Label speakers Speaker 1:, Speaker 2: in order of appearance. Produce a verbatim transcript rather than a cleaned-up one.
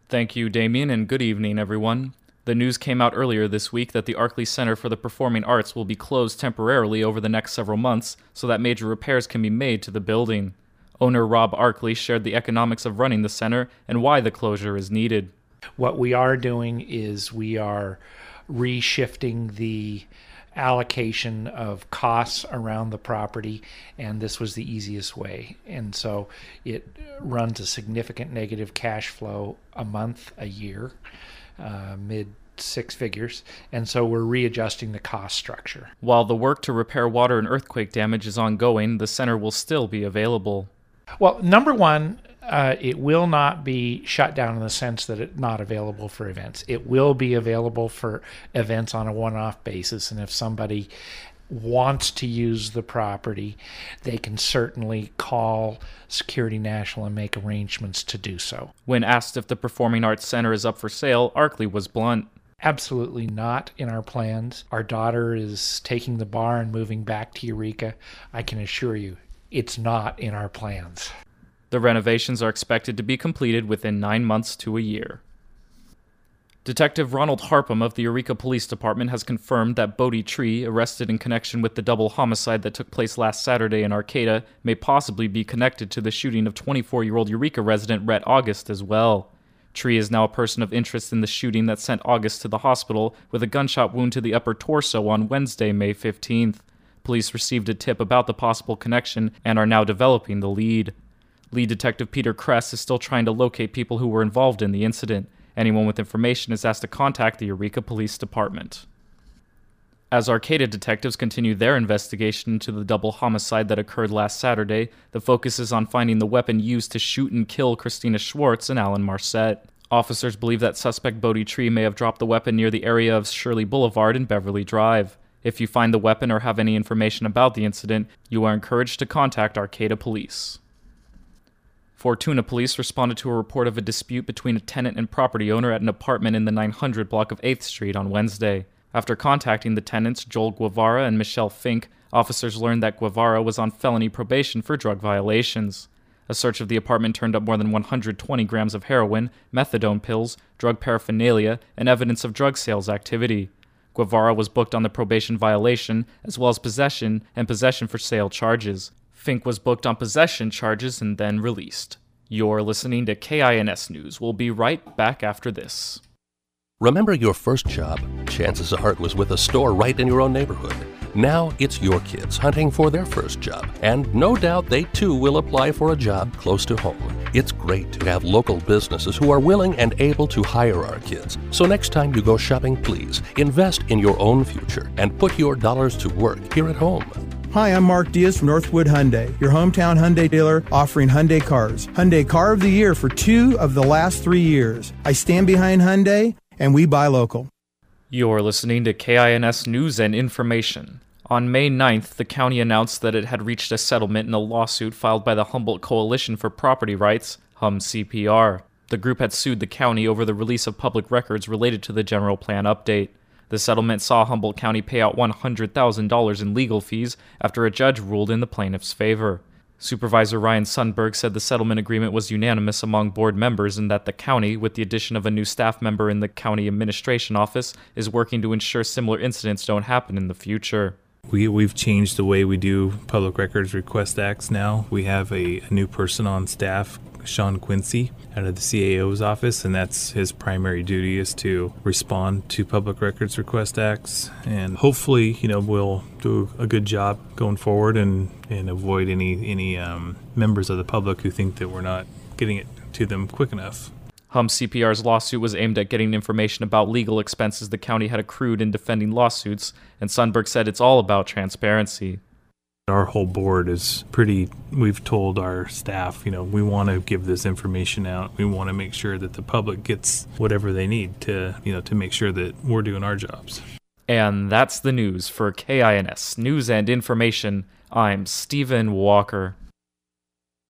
Speaker 1: Thank you, Damien, and good evening, everyone. The news came out earlier this week that the Arkley Center for the Performing Arts will be closed temporarily over the next several months so that major repairs can be made to the building. Owner Rob Arkley shared the economics of running the center and why the closure is needed.
Speaker 2: What we are doing is we are reshifting the allocation of costs around the property, and this was the easiest way. And so it runs a significant negative cash flow a month, a year, uh, mid six figures, and so we're readjusting the cost structure.
Speaker 1: While the work to repair water and earthquake damage is ongoing, the center will still be available.
Speaker 2: Well, number one, Uh, it will not be shut down in the sense that it's not available for events. It will be available for events on a one-off basis, and if somebody wants to use the property, they can certainly call Security National and make arrangements to do so.
Speaker 1: When asked if the Performing Arts Center is up for sale, Arkley was blunt.
Speaker 2: Absolutely not in our plans. Our daughter is taking the bar and moving back to Eureka. I can assure you, it's not in our plans.
Speaker 1: The renovations are expected to be completed within nine months to a year. Detective Ronald Harpham of the Eureka Police Department has confirmed that Bodie Tree, arrested in connection with the double homicide that took place last Saturday in Arcata, may possibly be connected to the shooting of twenty-four-year-old Eureka resident Rhett August as well. Tree is now a person of interest in the shooting that sent August to the hospital with a gunshot wound to the upper torso on Wednesday, May fifteenth. Police received a tip about the possible connection and are now developing the lead. Lead Detective Peter Kress is still trying to locate people who were involved in the incident. Anyone with information is asked to contact the Eureka Police Department. As Arcata detectives continue their investigation into the double homicide that occurred last Saturday, the focus is on finding the weapon used to shoot and kill Christina Schwartz and Alan Marcette. Officers believe that suspect Bodie Tree may have dropped the weapon near the area of Shirley Boulevard and Beverly Drive. If you find the weapon or have any information about the incident, you are encouraged to contact Arcata Police. Fortuna Police responded to a report of a dispute between a tenant and property owner at an apartment in the nine hundred block of eighth Street on Wednesday. After contacting the tenants, Joel Guevara and Michelle Fink, officers learned that Guevara was on felony probation for drug violations. A search of the apartment turned up more than one hundred twenty grams of heroin, methadone pills, drug paraphernalia, and evidence of drug sales activity. Guevara was booked on the probation violation, as well as possession and possession for sale charges. Fink was booked on possession charges and then released. You're listening to K I N S News. We'll be right back after this.
Speaker 3: Remember your first job? Chances are it was with a store right in your own neighborhood. Now it's your kids hunting for their first job, and no doubt they too will apply for a job close to home. It's great to have local businesses who are willing and able to hire our kids. So next time you go shopping, please invest in your own future and put your dollars to work here at home.
Speaker 4: Hi, I'm Mark Diaz from Northwood Hyundai, your hometown Hyundai dealer offering Hyundai cars. Hyundai Car of the Year for two of the last three years. I stand behind Hyundai, and we buy local.
Speaker 1: You're listening to K I N S News and Information. On May ninth, the county announced that it had reached a settlement in a lawsuit filed by the Humboldt Coalition for Property Rights, Hum C P R. The group had sued the county over the release of public records related to the general plan update. The settlement saw Humboldt County pay out one hundred thousand dollars in legal fees after a judge ruled in the plaintiff's favor. Supervisor Ryan Sundberg said the settlement agreement was unanimous among board members and that the county, with the addition of a new staff member in the county administration office, is working to ensure similar incidents don't happen in the future.
Speaker 5: We, we've changed the way we do public records request acts now. We have a, a new person on staff, Sean Quincy, out of the C A O's office, and that's his primary duty is to respond to public records request acts. And hopefully, you know, we'll do a good job going forward and, and avoid any, any um, members of the public who think that we're not getting it to them quick enough.
Speaker 1: Hum C P R's lawsuit was aimed at getting information about legal expenses the county had accrued in defending lawsuits, and Sundberg said it's all about transparency.
Speaker 5: Our whole board is pretty, we've told our staff, you know, we want to give this information out. We want to make sure that the public gets whatever they need to, you know, to make sure that we're doing our jobs.
Speaker 1: And that's the news for K I N S News and Information. I'm Stephen Walker.